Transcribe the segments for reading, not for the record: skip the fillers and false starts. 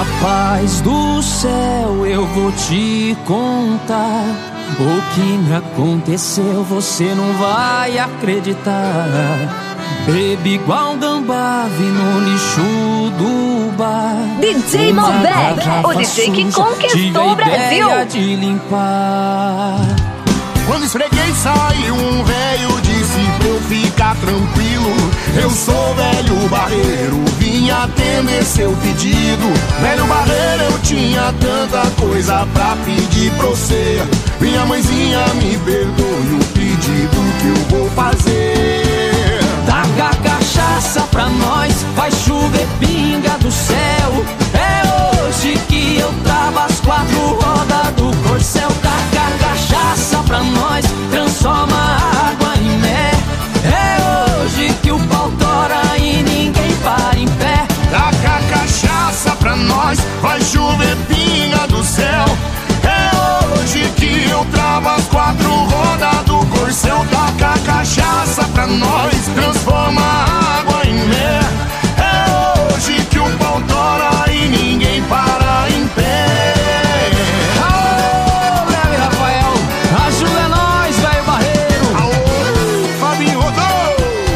Rapaz do céu, eu vou te contar o que me aconteceu, você não vai acreditar. Bebi igual gambá, vi no lixo do bar. DJ Malbec, o DJ que conquistou o Brasil. De limpar. Quando esfreguei saiu um velho, disse pra eu ficar tranquilo. Eu sou velho barreiro, vim atender seu pedido. Velho barreiro, eu tinha tanta coisa pra pedir pra você. Minha mãezinha, me perdoe o pedido que eu vou fazer. Taca cachaça pra nós, faz chover pinga do céu. É hoje que eu travo as 4 rodas do corcel. Taca cachaça pra nós, transforma a água em mel. É hoje que o pau tora e ninguém para em pé. Taca cachaça pra nós, vai chover pinga do céu. É hoje que eu travo as 4 rodas do corcel. Taca cachaça pra nós, transforma a água em mel. É hoje que o pau tora e ninguém para em pé. Aô, Leve Rafael, ajuda nós, velho barreiro. Aô, Fabinho rodou.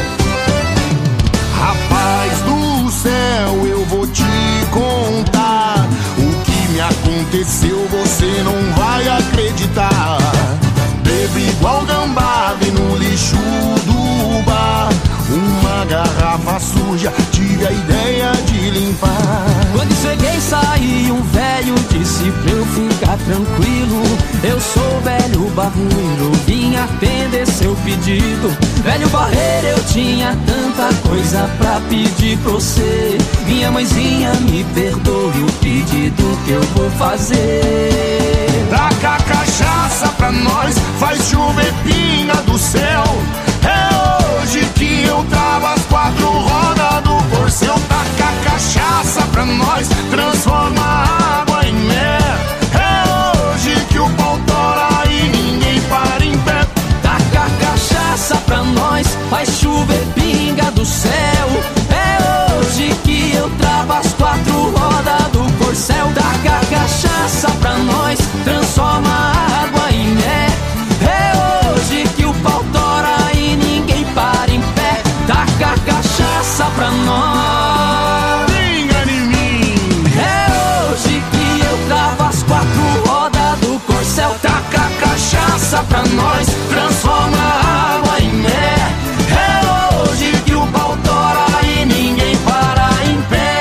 Rapaz do céu, eu vou te contar o que me aconteceu, você não vai acreditar. Bebi igual gambá, vi no lixo do bar. Uma garrafa suja, tive a ideia de limpar. Quando cheguei saí um velho, disse pra eu ficar tranquilo. Eu sou velho barreiro, vim atender seu pedido. Velho barreiro, eu tinha tanta coisa pra pedir pra você. Minha mãezinha, me perdoe o pedido que eu vou fazer. Taca cachaça pra nós, faz chover pinga do céu. É hoje que eu travo as 4 rodas do corcel. Taca cachaça pra nós, transforma a água em mel. É hoje que o pau tora e ninguém para em pé. Taca cachaça pra nós, faz chover pinga do céu. É hoje que eu travo as 4 rodas do corcel. Taca cachaça pra nós, transforma a água em mel. É hoje que o pau tora e ninguém para em pé. Taca cachaça pra nós, Pinga em mim. é hoje que eu travo as 4 rodas do corcel. Taca cachaça pra nós, transforma a água em mel. É hoje que o pau tora e ninguém para em pé.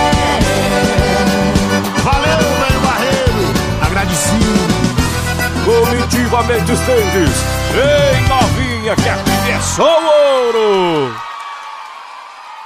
Valeu, velho barreiro, agradecido. Comitiva Mendes Tendes. Ei, novinha, que aqui é só o